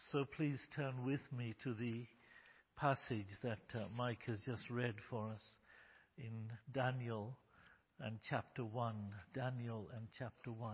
So please turn with me to the passage that Mike has just read for us in Daniel and chapter 1. Daniel and chapter 1.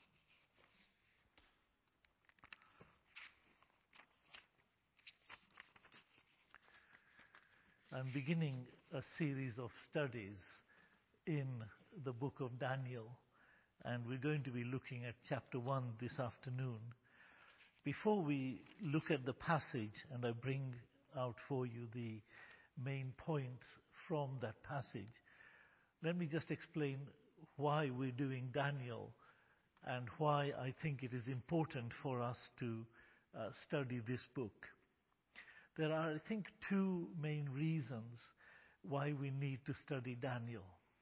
I'm beginning a series of studies in the book of Daniel, and we're going to be looking at chapter 1 this afternoon. Before we look at the passage, and I bring out for you the main points from that passage, let me just explain why we're doing Daniel and why I think it is important for us to study this book. There are, I think, two main reasons why we need to study Daniel.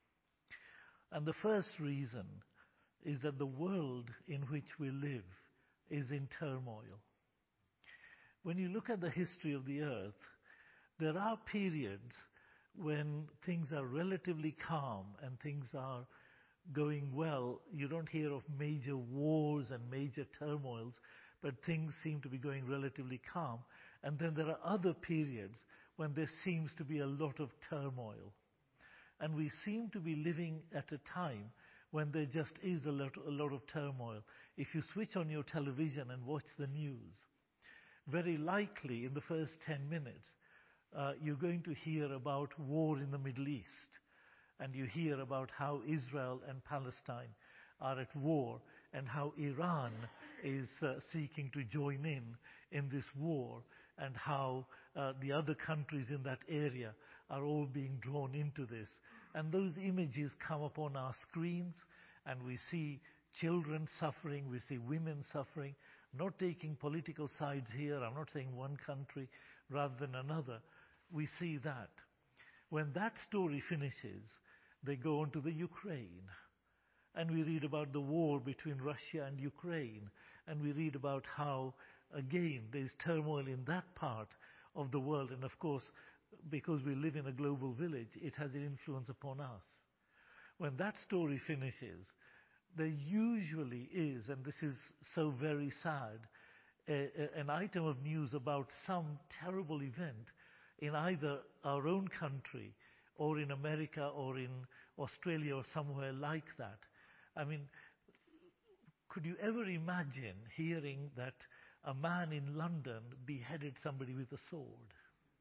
And the first reason is that the world in which we live is in turmoil. When you look at the history of the earth, there are periods when things are relatively calm and things are going well. You don't hear of major wars and major turmoils, but things seem to be going relatively calm. And then there are other periods when there seems to be a lot of turmoil. And we seem to be living at a time when there just is a lot of turmoil. If you switch on your television and watch the news, very likely in the first 10 minutes, you're going to hear about war in the Middle East. And you hear about how Israel and Palestine are at war and how Iran is seeking to join in this war, and how the other countries in that area are all being drawn into this. And those images come upon our screens, and we see children suffering, we see women suffering, not taking political sides here. I'm not saying one country rather than another. We see that. When that story finishes, they go on to the Ukraine. And we read about the war between Russia and Ukraine. And we read about how, again, there's turmoil in that part of the world. And of course, because we live in a global village, it has an influence upon us. When that story finishes, there usually is, and this is so very sad, an item of news about some terrible event in either our own country or in America or in Australia or somewhere like that. I mean, could you ever imagine hearing that a man in London beheaded somebody with a sword?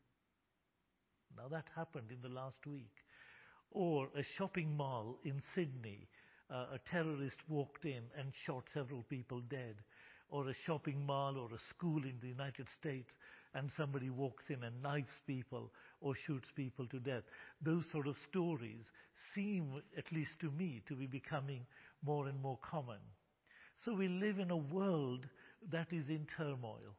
Now that happened in the last week. Or a shopping mall in Sydney, a terrorist walked in and shot several people dead. Or a shopping mall or a school in the United States, and somebody walks in and knifes people or shoots people to death. Those sort of stories seem, at least to me, to be becoming more and more common. So we live in a world that is in turmoil.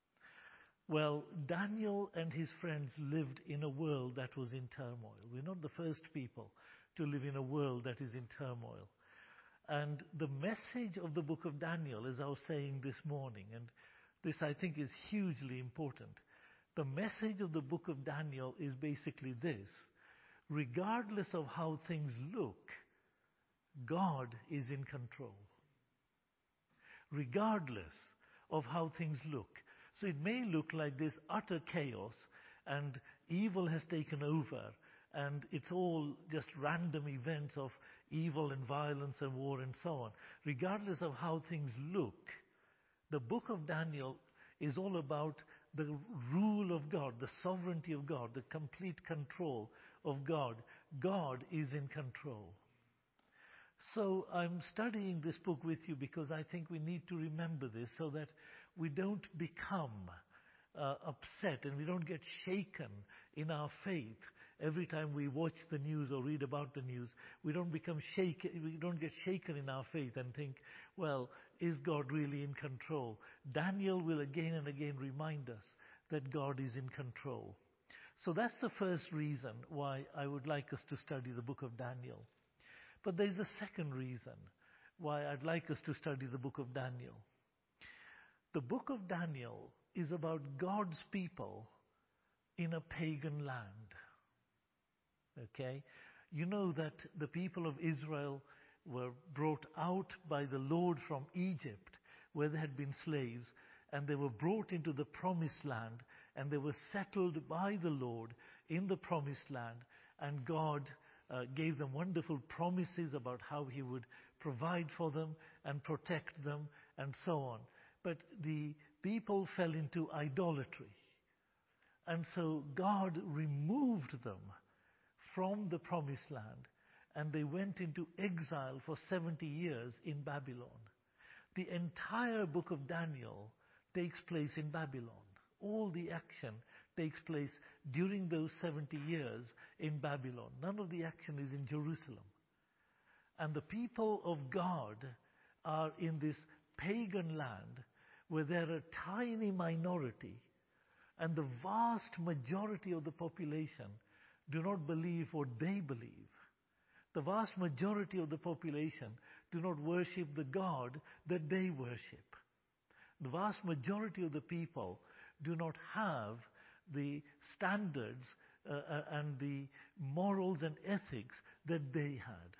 Well, Daniel and his friends lived in a world that was in turmoil. We're not the first people to live in a world that is in turmoil. And the message of the book of Daniel, as I was saying this morning, and this I think is hugely important, the message of the book of Daniel is basically this: regardless of how things look, God is in control. Regardless of how things look. So it may look like this utter chaos and evil has taken over and it's all just random events of evil and violence and war and so on. Regardless of how things look, the book of Daniel is all about the rule of God, the sovereignty of God, the complete control of God. God is in control. So I'm studying this book with you because I think we need to remember this so that we don't become upset and we don't get shaken in our faith every time we watch the news or read about the news. We don't get shaken in our faith and think, well, is God really in control? Daniel will again and again remind us that God is in control. So that's the first reason why I would like us to study the book of Daniel. But there's a second reason why I'd like us to study the book of Daniel. The book of Daniel is about God's people in a pagan land. Okay? You know that the people of Israel were brought out by the Lord from Egypt, where they had been slaves, and they were brought into the promised land, and they were settled by the Lord in the promised land, and God gave them wonderful promises about how He would provide for them and protect them and so on. But the people fell into idolatry. And so God removed them from the promised land, and they went into exile for 70 years in Babylon. The entire book of Daniel takes place in Babylon. All the action takes place during those 70 years in Babylon. None of the action is in Jerusalem. And the people of God are in this pagan land where they're a tiny minority, and the vast majority of the population do not believe what they believe. The vast majority of the population do not worship the God that they worship. The vast majority of the people do not have the standards and the morals and ethics that they had.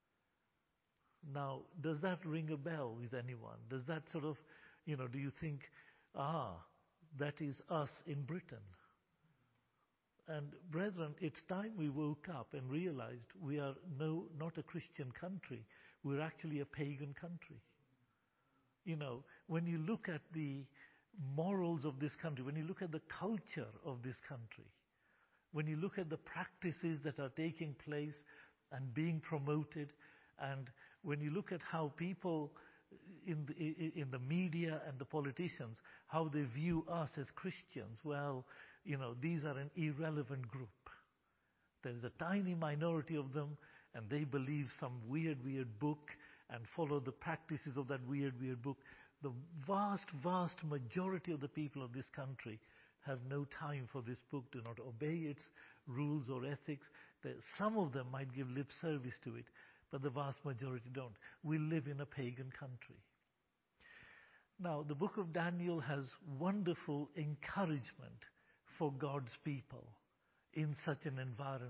Now, does that ring a bell with anyone? Does that sort of, do you think, that is us in Britain? And brethren, it's time we woke up and realized we are not a Christian country. We're actually a pagan country. When you look at the morals of this country, when you look at the culture of this country, when you look at the practices that are taking place and being promoted, and when you look at how people in the media and the politicians, how they view us as Christians, well, these are an irrelevant group. There's a tiny minority of them, and they believe some weird book and follow the practices of that weird book. The vast majority of the people of this country have no time for this book, do not obey its rules or ethics. Some of them might give lip service to it, but the vast majority don't. We live in a pagan country. Now, the book of Daniel has wonderful encouragement for God's people in such an environment.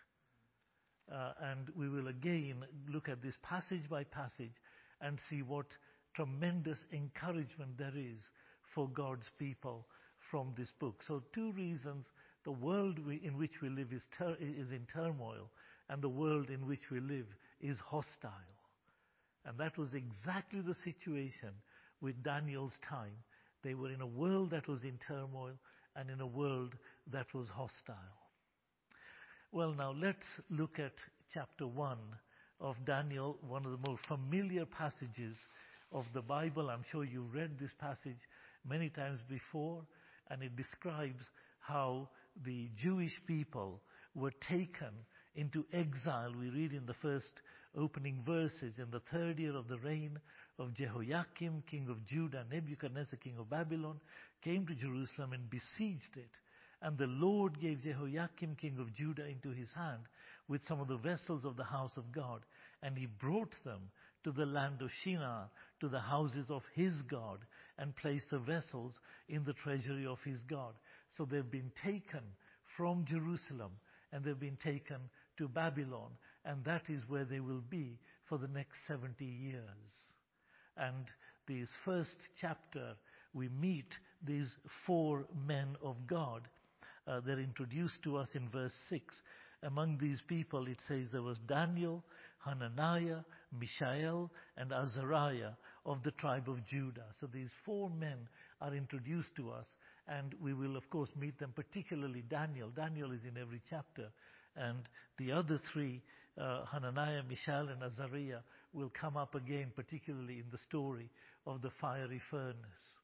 And we will again look at this passage by passage and see what tremendous encouragement there is for God's people from this book. So 2 reasons: the world in which we live is in turmoil, and the world in which we live is hostile. And that was exactly the situation with Daniel's time. They were in a world that was in turmoil and in a world that was hostile. Well, now let's look at chapter 1 of Daniel, one of the more familiar passages of the Bible. I'm sure you've read this passage many times before, and it describes how the Jewish people were taken into exile. We read in the first opening verses, in the 3rd year of the reign of Jehoiakim, king of Judah, Nebuchadnezzar, king of Babylon, came to Jerusalem and besieged it. And the Lord gave Jehoiakim, king of Judah, into his hand with some of the vessels of the house of God. And he brought them to the land of Shinar, to the houses of his God, and placed the vessels in the treasury of his God. So they've been taken from Jerusalem, and they've been taken to Babylon, and that is where they will be for the next 70 years. And this first chapter, we meet these 4 men of God. They're introduced to us in verse 6. Among these people, it says there was Daniel, Hananiah, Mishael, and Azariah of the tribe of Judah. So these 4 men are introduced to us, and we will, of course, meet them, particularly Daniel. Daniel is in every chapter. And the other 3, Hananiah, Mishael, and Azariah, will come up again, particularly in the story of the fiery furnace.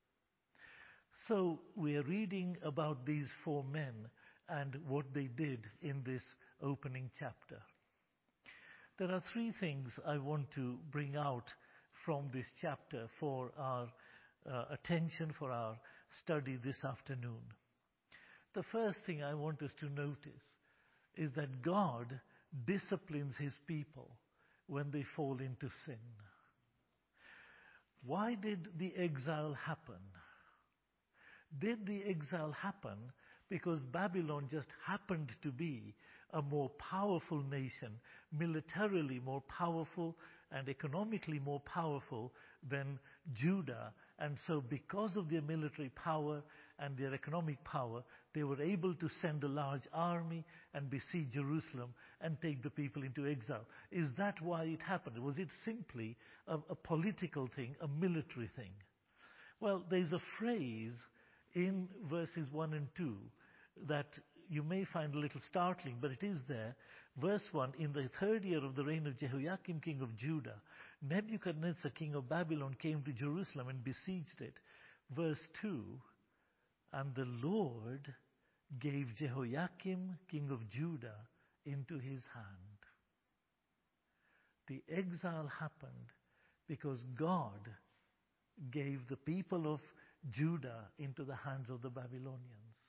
So we are reading about these 4 men and what they did in this opening chapter. There are 3 things I want to bring out from this chapter for our attention, for our study this afternoon. The first thing I want us to notice is that God disciplines his people when they fall into sin. Why did the exile happen? Did the exile happen because Babylon just happened to be a more powerful nation, militarily more powerful and economically more powerful than Judah. And so because of their military power and their economic power, they were able to send a large army and besiege Jerusalem and take the people into exile. Is that why it happened? Was it simply a political thing, a military thing? Well, there's a phrase in verses 1 and 2 that you may find a little startling, but it is there. Verse 1, in the 3rd year of the reign of Jehoiakim, king of Judah, Nebuchadnezzar, king of Babylon, came to Jerusalem and besieged it. Verse 2, and the Lord gave Jehoiakim, king of Judah, into his hand. The exile happened because God gave the people of Judah into the hands of the Babylonians.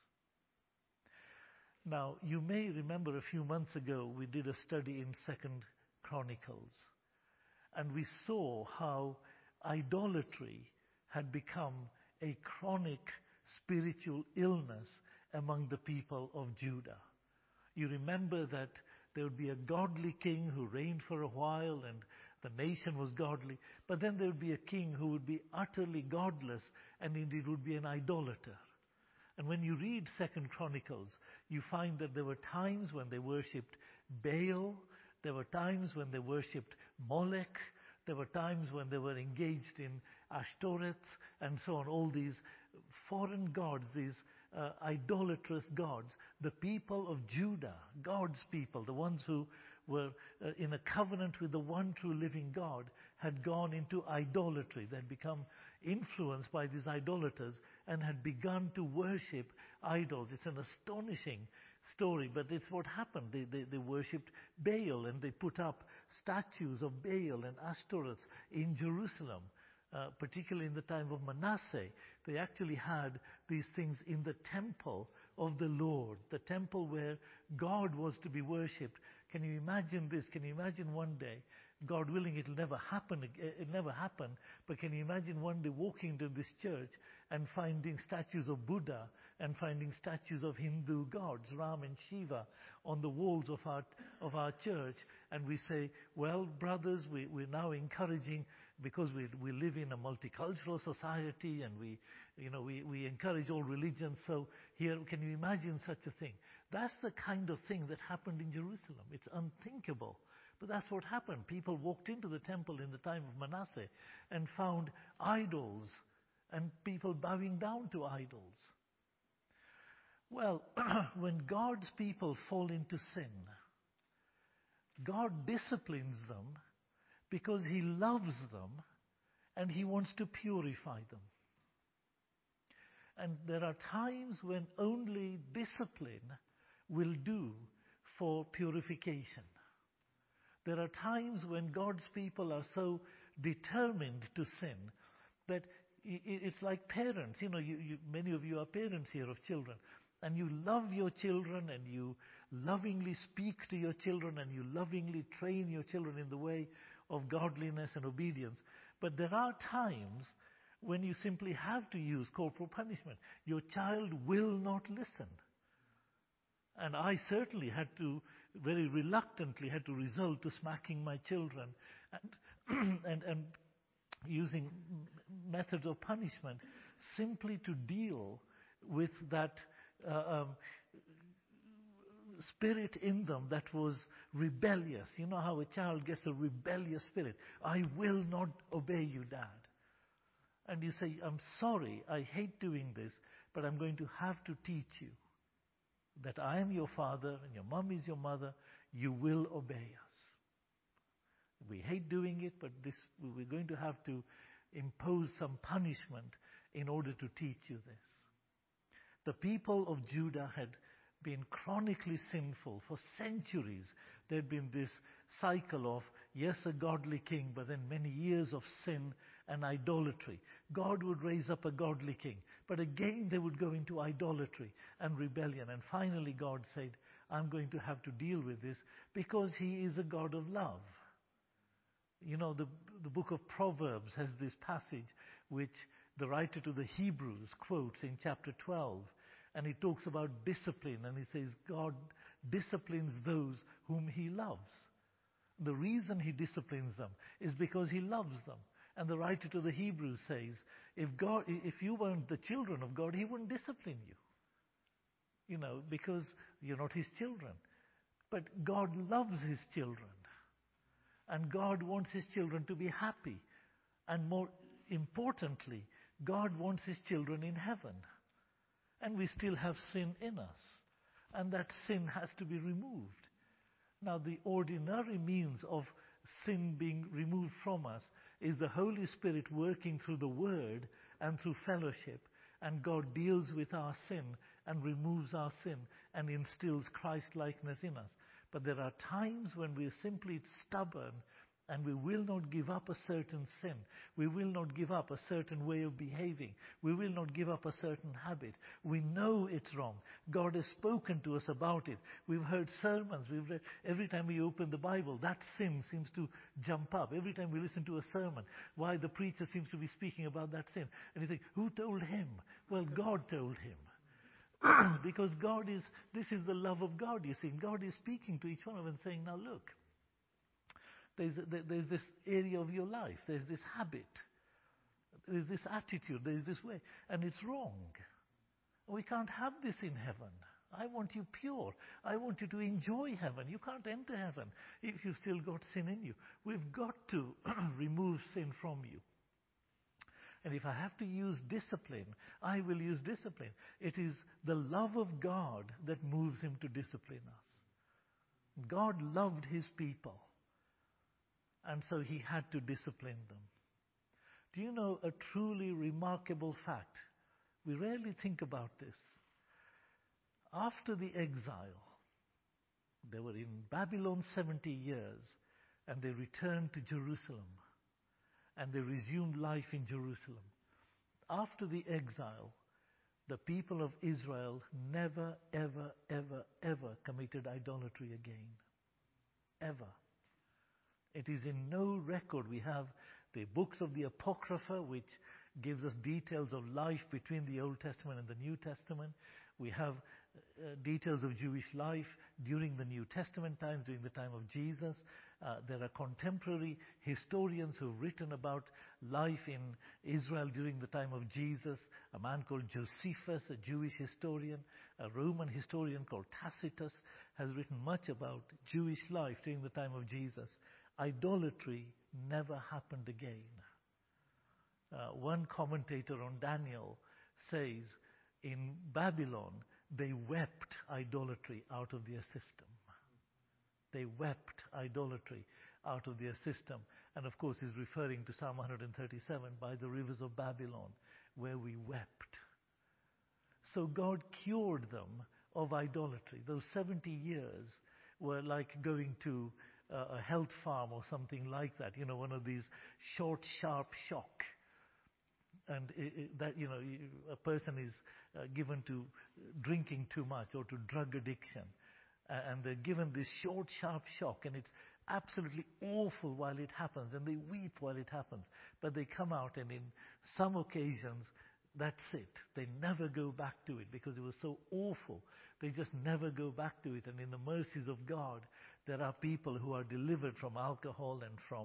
Now, you may remember a few months ago we did a study in 2nd Chronicles, and we saw how idolatry had become a chronic spiritual illness among the people of Judah. You remember that there would be a godly king who reigned for a while and the nation was godly, but then there would be a king who would be utterly godless and indeed would be an idolater. And when you read 2nd Chronicles, you find that there were times when they worshipped Baal, there were times when they worshipped Molech, there were times when they were engaged in Ashtoreth and so on, all these foreign gods, these idolatrous gods. The people of Judah, God's people, the ones who were in a covenant with the one true living God, had gone into idolatry. They had become influenced by these idolaters and had begun to worship idols. It's an astonishing story, but it's what happened. They worshipped Baal, and they put up statues of Baal and Ashtoreth in Jerusalem. Particularly in the time of Manasseh, they actually had these things in the temple of the Lord, the temple where God was to be worshipped. Can you imagine this? Can you imagine one day, God willing, it never happened, but can you imagine one day walking into this church and finding statues of Buddha and finding statues of Hindu gods, Ram and Shiva, on the walls of our church, and we say, well, brothers, we're now encouraging, because we live in a multicultural society, and we encourage all religions. So here, can you imagine such a thing? That's the kind of thing that happened in Jerusalem. It's unthinkable, but that's what happened. People walked into the temple in the time of Manasseh and found idols and people bowing down to idols. Well, when God's people fall into sin, God disciplines them because He loves them and He wants to purify them. And there are times when only discipline will do for purification. There are times when God's people are so determined to sin that it's like parents. Many of you are parents here of children, and you love your children, and you lovingly speak to your children, and you lovingly train your children in the way of godliness and obedience. But there are times when you simply have to use corporal punishment. Your child will not listen. And I certainly very reluctantly had to resort to smacking my children and using methods of punishment simply to deal with that spirit in them that was rebellious. You know how a child gets a rebellious spirit. I will not obey you, Dad. And you say, I'm sorry, I hate doing this, but I'm going to have to teach you that I am your father and your mom is your mother. You will obey us. We hate doing it, but we're going to have to impose some punishment in order to teach you this. The people of Judah had been chronically sinful for centuries. There had been this cycle of, yes, a godly king, but then many years of sin and idolatry. God would raise up a godly king, but again they would go into idolatry and rebellion. And finally God said, I'm going to have to deal with this because He is a God of love. The book of Proverbs has this passage which the writer to the Hebrews quotes in chapter 12. And he talks about discipline, and he says God disciplines those whom He loves. The reason He disciplines them is because He loves them. And the writer to the Hebrews says, if you weren't the children of God, He wouldn't discipline you. Because you're not His children. But God loves His children. And God wants His children to be happy. And more importantly, God wants His children in heaven. And we still have sin in us. And that sin has to be removed. Now, the ordinary means of sin being removed from us is the Holy Spirit working through the Word and through fellowship. And God deals with our sin and removes our sin and instills Christ-likeness in us. But there are times when we are simply stubborn and we will not give up a certain sin. We will not give up a certain way of behaving. We will not give up a certain habit. We know it's wrong. God has spoken to us about it. We've heard sermons. We've read. Every time we open the Bible, that sin seems to jump up. Every time we listen to a sermon, why the preacher seems to be speaking about that sin. And you think, who told him? Well, God told him. Because this is the love of God, you see. God is speaking to each one of them saying, now look, there's this area of your life, there's this habit, there's this attitude, there's this way, and it's wrong. We can't have this in heaven. I want you pure. I want you to enjoy heaven. You can't enter heaven if you've still got sin in you. We've got to remove sin from you. And if I have to use discipline, I will use discipline. It is the love of God that moves Him to discipline us. God loved His people. And so He had to discipline them. Do you know a truly remarkable fact? We rarely think about this. After the exile, they were in Babylon 70 years, and they returned to Jerusalem. And they resumed life in Jerusalem. After the exile, the people of Israel never, ever, ever, ever committed idolatry again. Ever. It is in no record. We have the books of the Apocrypha, which gives us details of life between the Old Testament and the New Testament. We have details of Jewish life during the New Testament times, during the time of Jesus. There are contemporary historians who have written about life in Israel during the time of Jesus. A man called Josephus, a Jewish historian. A Roman historian called Tacitus has written much about Jewish life during the time of Jesus. Idolatry never happened again. One commentator on Daniel says, in Babylon, they wept idolatry out of their system. They wept idolatry out of their system. And of course, he's referring to Psalm 137, by the rivers of Babylon, where we wept. So God cured them of idolatry. Those 70 years were like going to a health farm or something like that. One of these short, sharp shock. And a person is given to drinking too much or to drug addiction. And they're given this short, sharp shock, and it's absolutely awful while it happens, and they weep while it happens. But they come out, and in some occasions, that's it. They never go back to it because it was so awful. They just never go back to it. And in the mercies of God, there are people who are delivered from alcohol and from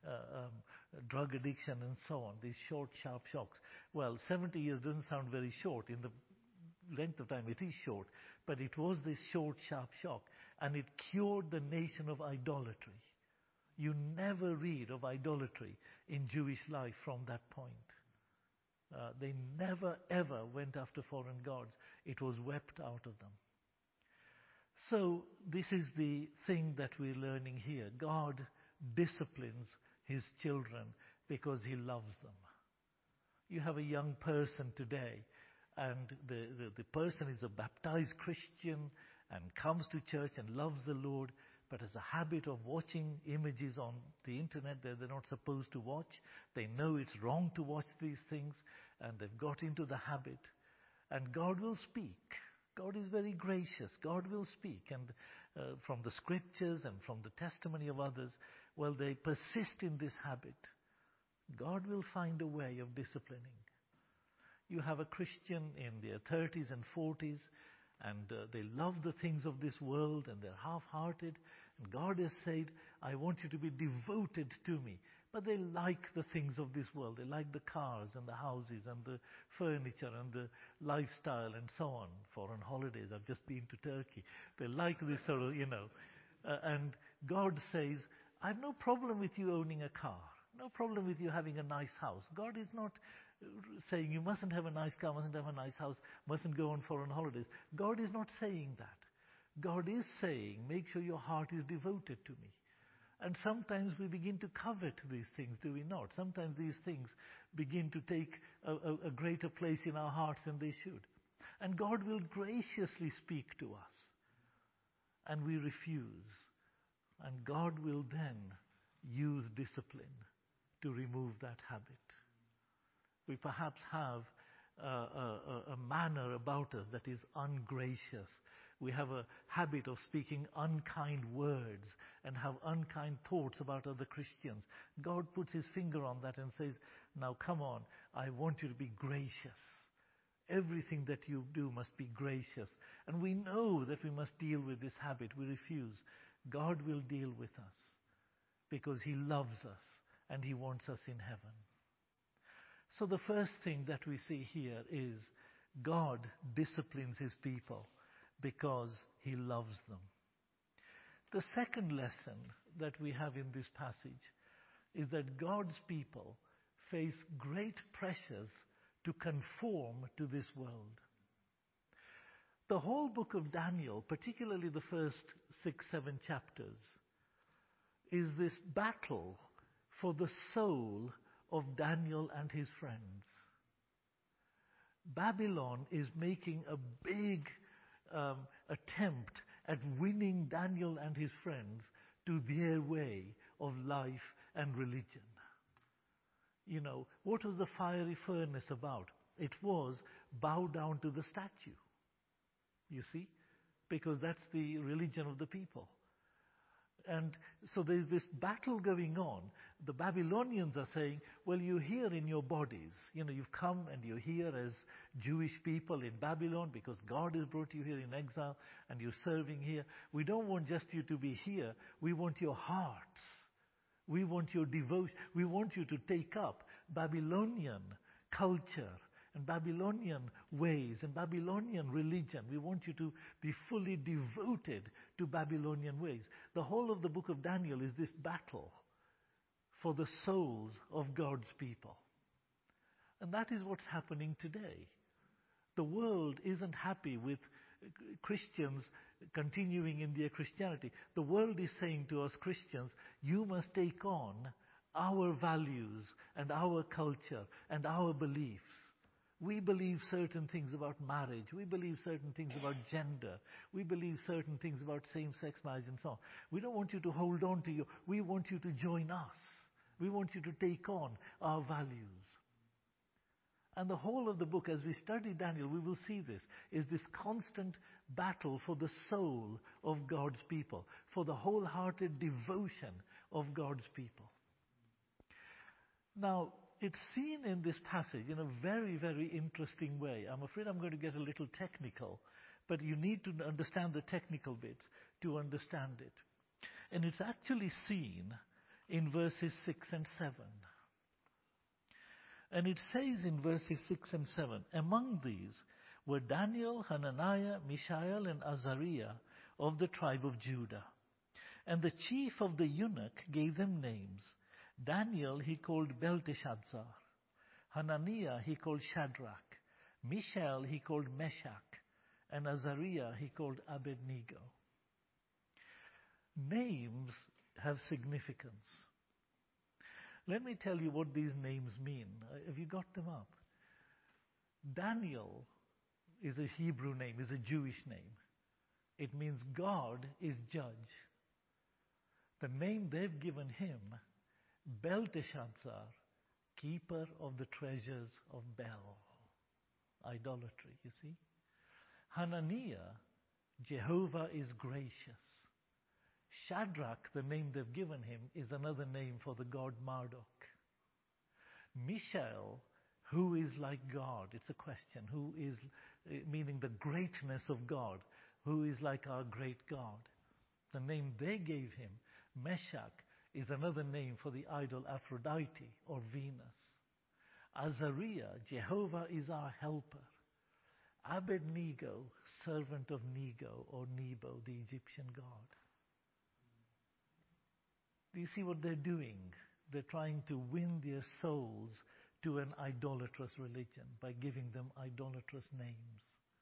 drug addiction and so on, these short, sharp shocks. Well, 70 years doesn't sound very short. In the length of time, it is short. But it was this short, sharp shock, and it cured the nation of idolatry. You never read of idolatry in Jewish life from that point. They never, ever went after foreign gods. It was wept out of them. So this is the thing that we're learning here. God disciplines His children because He loves them. You have a young person today, and the person is a baptized Christian and comes to church and loves the Lord, but has a habit of watching images on the internet that they're not supposed to watch. They know it's wrong to watch these things, and they've got into the habit. And God will speak. God is very gracious. God will speak. And from the scriptures and from the testimony of others, well, they persist in this habit. God will find a way of disciplining. You have a Christian in their 30s and 40s, and they love the things of this world, and they're half-hearted. And God has said, I want you to be devoted to me. but they like the things of this world. They like the cars and the houses and the furniture and the lifestyle and so on. Foreign holidays. I've just been to Turkey. They like this sort of, and God says, I have no problem with you owning a car. No problem with you having a nice house. God is not saying you mustn't have a nice car, mustn't have a nice house, mustn't go on foreign holidays. God is not saying that. God is saying, make sure your heart is devoted to me. And sometimes we begin to covet these things, do we not? Sometimes these things begin to take a greater place in our hearts than they should. And God will graciously speak to us. And we refuse. And God will then use discipline to remove that habit. We perhaps have a manner about us that is ungracious. We have a habit of speaking unkind words and have unkind thoughts about other Christians. God puts his finger on that and says, now come on, I want you to be gracious. Everything that you do must be gracious. And we know that we must deal with this habit. We refuse. God will deal with us because he loves us and he wants us in heaven. So the first thing that we see here is God disciplines his people because he loves them. The second lesson that we have in this passage is that God's people face great pressures to conform to this world. The whole book of Daniel, particularly the first 6-7 chapters, is this battle for the soul of Daniel and his friends. Babylon is making a big attempt at winning Daniel and his friends to their way of life and religion. What was the fiery furnace about? It was bow down to the statue. You see? Because that's the religion of the people. And so there's this battle going on. The Babylonians are saying, well, you're here in your bodies. You've come and you're here as Jewish people in Babylon because God has brought you here in exile and you're serving here. We don't want just you to be here. We want your hearts. We want your devotion. We want you to take up Babylonian culture and Babylonian ways and Babylonian religion. We want you to be fully devoted to Babylonian ways. The whole of the book of Daniel is this battle for the souls of God's people. And that is what's happening today. The world isn't happy with Christians continuing in their Christianity. The world is saying to us Christians, you must take on our values and our culture and our beliefs. We believe certain things about marriage. We believe certain things about gender. We believe certain things about same-sex marriage and so on. We don't want you to hold on to we want you to join us. We want you to take on our values. And the whole of the book, as we study Daniel, we will see this, is this constant battle for the soul of God's people, for the wholehearted devotion of God's people. Now, it's seen in this passage in a very, very interesting way. I'm afraid I'm going to get a little technical, but you need to understand the technical bits to understand it. And it's actually seen in verses 6 and 7. And it says in verses 6 and 7, among these were Daniel, Hananiah, Mishael, and Azariah of the tribe of Judah. And the chief of the eunuch gave them names. Daniel he called Belteshazzar. Hananiah he called Shadrach. Mishael he called Meshach. And Azariah he called Abednego. Names have significance. Let me tell you what these names mean. Have you got them up? Daniel is a Hebrew name, is a Jewish name. It means God is judge. The name they've given him, Belteshazzar, keeper of the treasures of Bel. Idolatry, you see. Hananiah, Jehovah is gracious. Shadrach, the name they've given him, is another name for the god Marduk. Mishael, who is like God? It's a question. Who is, meaning the greatness of God. Who is like our great God? The name they gave him, Meshach, is another name for the idol Aphrodite or Venus. Azariah, Jehovah is our helper. Abednego, servant of Nego or Nebo, the Egyptian god. Do you see what they're doing? They're trying to win their souls to an idolatrous religion by giving them idolatrous names.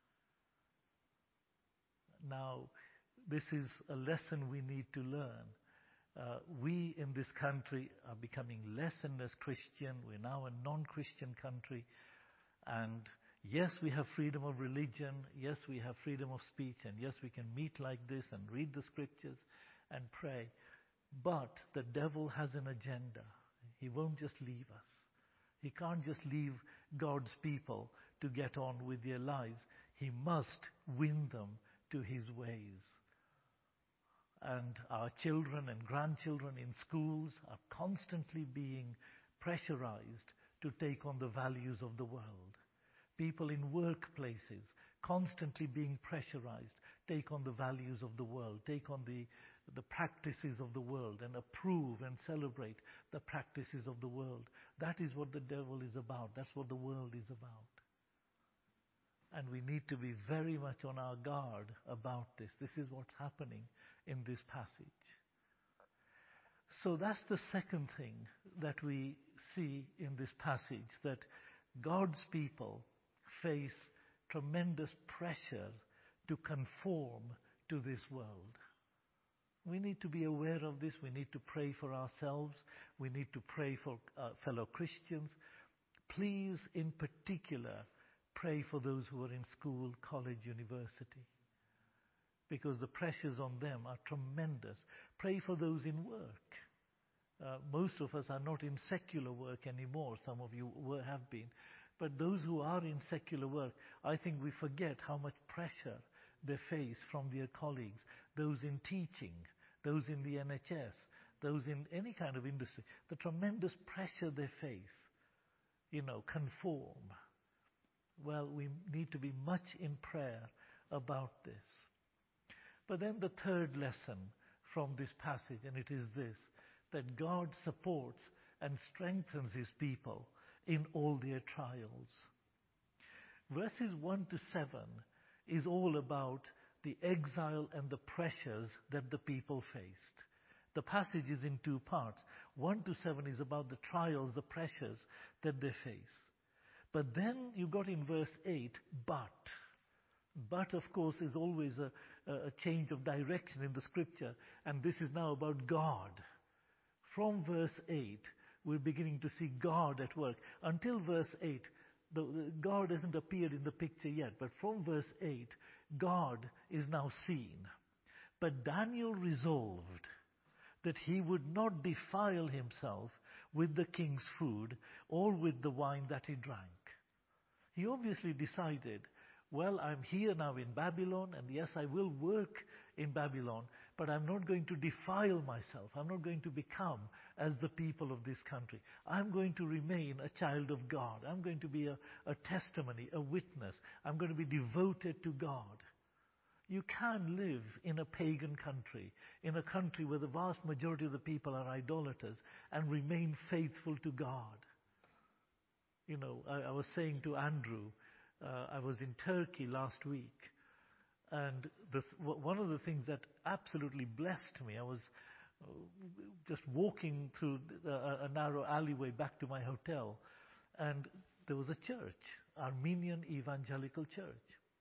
Now, this is a lesson we need to learn. We in this country are becoming less and less Christian. We're now a non-Christian country. And yes, we have freedom of religion. Yes, we have freedom of speech. And yes, we can meet like this and read the scriptures and pray. But the devil has an agenda. He won't just leave us. He can't just leave God's people to get on with their lives. He must win them to his ways. And our children and grandchildren in schools are constantly being pressurized to take on the values of the world. People in workplaces constantly being pressurized, take on the values of the world, take on the practices of the world and approve and celebrate the practices of the world. That is what the devil is about. That's what the world is about. And we need to be very much on our guard about this. This is what's happening in this passage. So that's the second thing that we see in this passage, that God's people face tremendous pressure to conform to this world. We need to be aware of this. We need to pray for ourselves. We need to pray for fellow Christians. Please, in particular, pray for those who are in school, college, university, because the pressures on them are tremendous. Pray for those in work. Most of us are not in secular work anymore. Some of you have been. But those who are in secular work, I think we forget how much pressure they face from their colleagues, those in teaching, those in the NHS, those in any kind of industry, the tremendous pressure they face, conform. Well, we need to be much in prayer about this. But then the third lesson from this passage, and it is this, that God supports and strengthens his people in all their trials. Verses 1 to 7 is all about the exile and the pressures that the people faced. The passage is in two parts. 1 to 7 is about the trials, the pressures that they face. But then you got in verse 8, but. But, of course, is always a change of direction in the scripture. And this is now about God. From verse 8, we're beginning to see God at work. Until verse 8, God hasn't appeared in the picture yet. But from verse 8, God is now seen. But Daniel resolved that he would not defile himself with the king's food or with the wine that he drank. He obviously decided, well, I'm here now in Babylon, and yes, I will work in Babylon, but I'm not going to defile myself. I'm not going to become as the people of this country. I'm going to remain a child of God. I'm going to be a testimony, a witness. I'm going to be devoted to God. You can live in a pagan country, in a country where the vast majority of the people are idolaters, and remain faithful to God. I was saying to Andrew, I was in Turkey last week, and one of the things that absolutely blessed me, I was just walking through a narrow alleyway back to my hotel, and there was a church, Armenian Evangelical Church.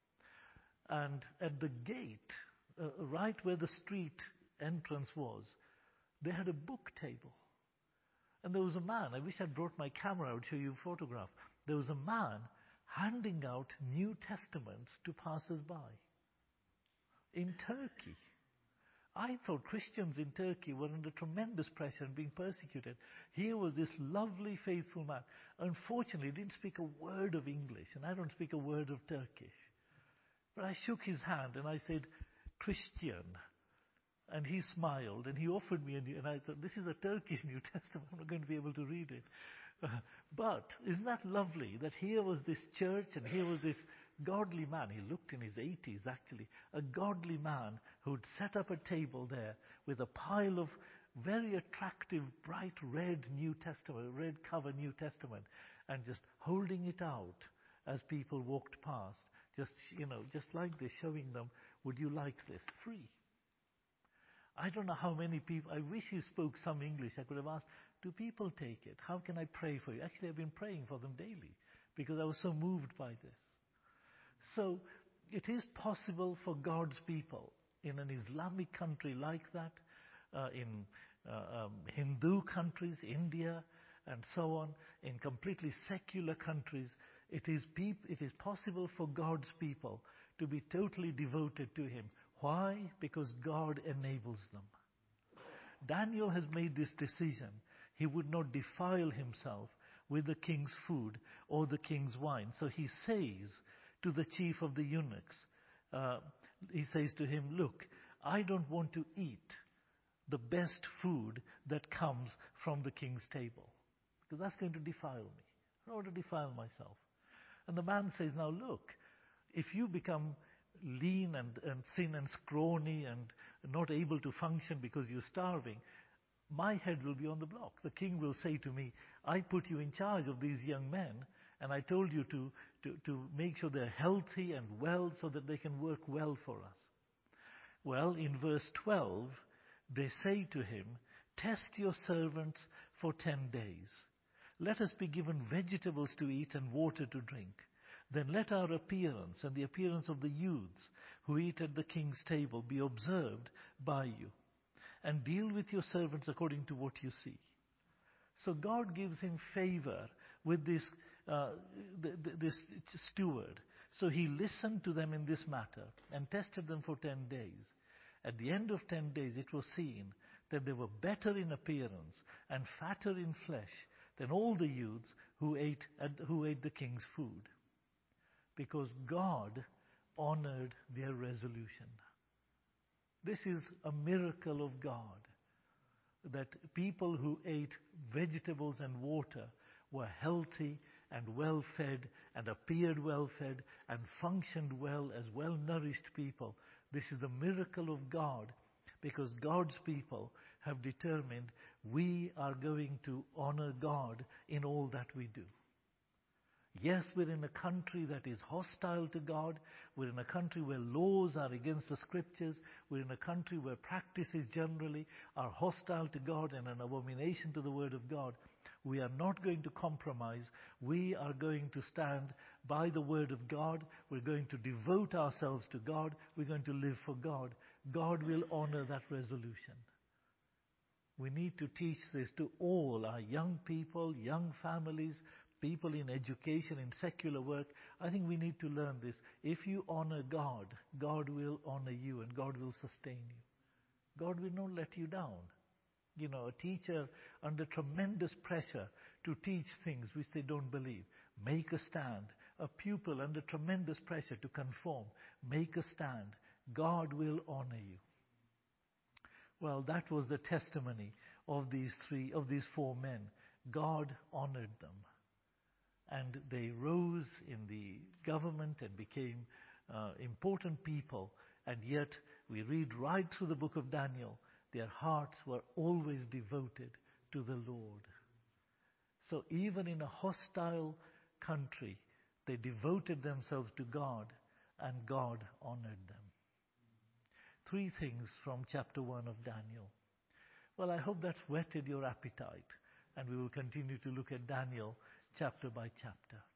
And at the gate, right where the street entrance was, they had a book table. And there was a man, I wish I'd brought my camera, I would show you a photograph. There was a man handing out New Testaments to passers-by in Turkey. I thought Christians in Turkey were under tremendous pressure and being persecuted. Here was this lovely, faithful man. Unfortunately, he didn't speak a word of English, and I don't speak a word of Turkish. But I shook his hand and I said, Christian. And he smiled and he offered me and I thought, this is a Turkish New Testament. I'm not going to be able to read it. But isn't that lovely that here was this church and here was this godly man. He looked in his 80s actually. A godly man who'd set up a table there with a pile of very attractive, bright red New Testament, red cover New Testament, and just holding it out as people walked past, just like this, showing them, would you like this? Free. I don't know how many people, I wish you spoke some English. I could have asked, do people take it? How can I pray for you? Actually, I've been praying for them daily because I was so moved by this. So it is possible for God's people in an Islamic country like that, in Hindu countries, India, and so on, in completely secular countries, it is possible for God's people to be totally devoted to Him. Why? Because God enables them. Daniel has made this decision. He would not defile himself with the king's food or the king's wine. So he says to the chief of the eunuchs, he says to him, look, I don't want to eat the best food that comes from the king's table, because that's going to defile me. I don't want to defile myself. And the man says, now look, if you become lean and thin and scrawny and not able to function because you're starving, my head will be on the block. The king will say to me, I put you in charge of these young men, and I told you to make sure they're healthy and well so that they can work well for us. Well, in verse 12, they say to him, test your servants for 10 days. Let us be given vegetables to eat and water to drink. Then let our appearance and the appearance of the youths who eat at the king's table be observed by you, and deal with your servants according to what you see. So God gives him favor with this steward. So he listened to them in this matter and tested them for 10 days. At the end of 10 days, it was seen that they were better in appearance and fatter in flesh than all the youths who ate the king's food, because God honored their resolution. This is a miracle of God, that people who ate vegetables and water were healthy and well-fed and appeared well-fed and functioned well as well-nourished people. This is a miracle of God, because God's people have determined we are going to honor God in all that we do. Yes, we're in a country that is hostile to God. We're in a country where laws are against the scriptures. We're in a country where practices generally are hostile to God and an abomination to the word of God. We are not going to compromise. We are going to stand by the word of God. We're going to devote ourselves to God. We're going to live for God. God will honor that resolution. We need to teach this to all our young people, young families, people in education, in secular work. I think we need to learn this. If you honor God, God will honor you and God will sustain you. God will not let you down. You know, a teacher under tremendous pressure to teach things which they don't believe, make a stand. A pupil under tremendous pressure to conform, make a stand. God will honor you. Well, that was the testimony of these four men. God honored them. And they rose in the government and became important people. And yet, we read right through the book of Daniel, their hearts were always devoted to the Lord. So even in a hostile country, they devoted themselves to God, and God honored them. 3 things from chapter 1 of Daniel. Well, I hope that's whetted your appetite, and we will continue to look at Daniel chapter by chapter.